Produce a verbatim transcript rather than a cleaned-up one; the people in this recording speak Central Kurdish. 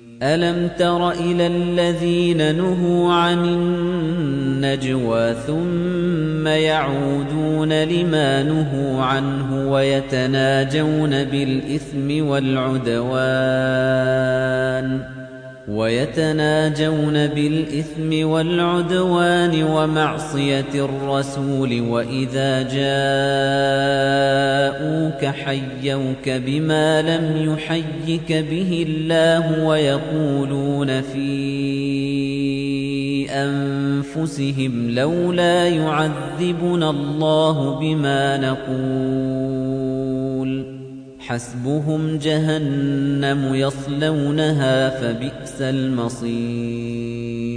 أَلَمْ تَرَ إِلَى الَّذِينَ نُهُوا عَنِ النَّجْوَىٰ ثُمَّ يَعُودُونَ لِمَا نُهُوا عَنْهُ وَيَتَنَاجَوْنَ بِالْإِثْمِ وَالْعُدْوَانِ وَيَتَنَاجَوْنَ بِالْإِثْمِ وَالْعُدْوَانِ وَمَعْصِيَتِ الرَّسُولِ وَإِذَا جَاءُوكَ حَيَّوْكَ بِمَا لَمْ يُحَيِّكَ بِهِ اللَّهُ وَيَقُولُونَ فِي أَنفُسِهِمْ لَوْلَا يُعَذِّبُنَا اللَّهُ بِمَا نَقُولُ حَسْبُهُمْ جَهَنَّمُ يَصْلَوْنَهَا فَبِئْسَ الْمَصِيرُ